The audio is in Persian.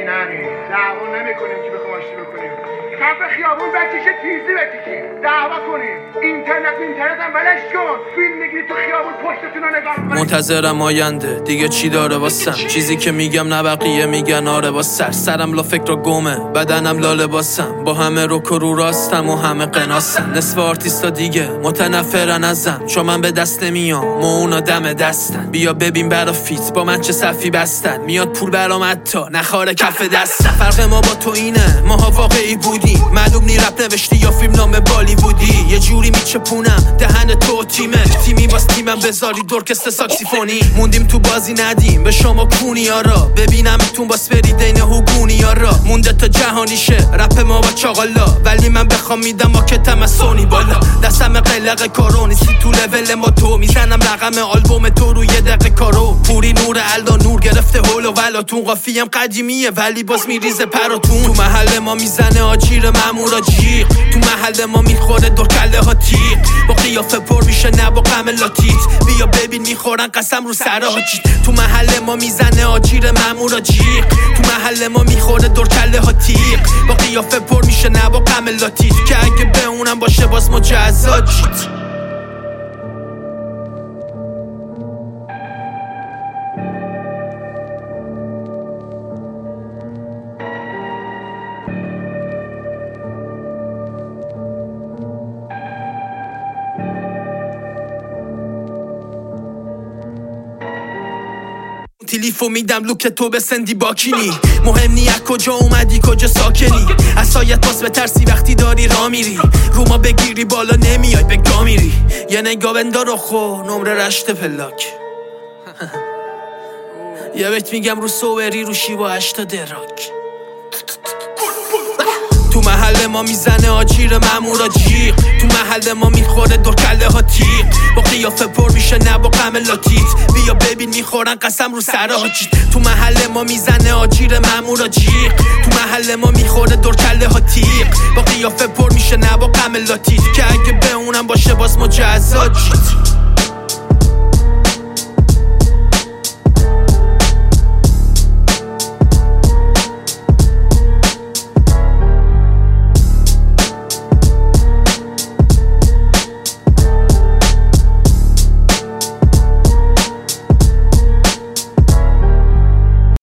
آشتی نریم، دعوا نمیکنیم که بخوام آشتی بکنیم. کف خیابون بکشه تیزی بکشیم، دعوا کنیم. اینترنت هم ولش کن، فیلم میگیری تو خیابون پشتتون رو نگاه کنیم. منتظرم آینده دیگه چی داره واسم، چیزی که میگم نه بقیه میگن آره با سرم لا فکر گمه، بدنم لا لباسم، با همه رو راستم و همه قناسم. نصف آرتیستا دیگه متنفرن ازم، چون من به دست نمیام و اونا دم دستن. بیا ببین برا فیت با من چه صفی بستن، میاد پول برام حتی نخاره کف دستن. فرق ما با تو اینه ماها واقعی بودیم، معلوم نی رپ نوشتی یا فیلم نام بالیوودی. یه جوری میچپونم دهن تو تیمی باز تیمم بذاری درکست ساکسیفونی. موندیم تو بازی ندیم به شما کونیارا، ببینم میتون باس برید دین هوگونیارا. مونده تا جهانی شه رپ ما با چاقالا، ولی من بخوام میدم ما که تمسونی بالا. دستم قلق کارو نیستی تو لول ما، تو میزنم رقم آلبوم تو روی دقیقه کارو. پوری نور الدا نور گرفته هول و ولاتون، قافیم قدیمیه ولی باز میریزه پراتون. تو محل ما میزنه آجیر مامورا جیغ، تو محل ما میخوره دور کله ها تیغ. با قیافه پر میشه نه با غم لاتیت، بیا ببین میخورن قسم رو سر حاجیت. تو محل ما میزنه آجیر مامورا جیغ، تو محل ما میخوره دور کله ها تیغ. با قیافه پر میشه نه با غم لاتیت، که اگه به اونم باشه باز مجزا جیت. تلیفو میدم لوک تو به سندی باکینی، مهم نی از کجا اومدی کجا ساکنی. از سایت باز بترسی وقتی داری را میری، رو ما بگیری بالا نمیای به گا میری. یه نگاه بندار خو نمره رشت پلاک یه بیت میگم رو سوبری رو شیوا 8 دراک. تو محل ما میزنه آجیر مامورا جیغ، تو محل ما میخوره دور کله ها تیغ. با قیافه پر میشه نه با غم لاتیت، بیا ببین میخورن قسم رو سر حاجیت. تو محل ما میزنه آجیر مامورا جیغ، تو محل ما میخوره دور کله ها تیغ. با قیافه پر میشه نه با غم لاتیت، که اگه به اونم باشه باز مجزا جیت.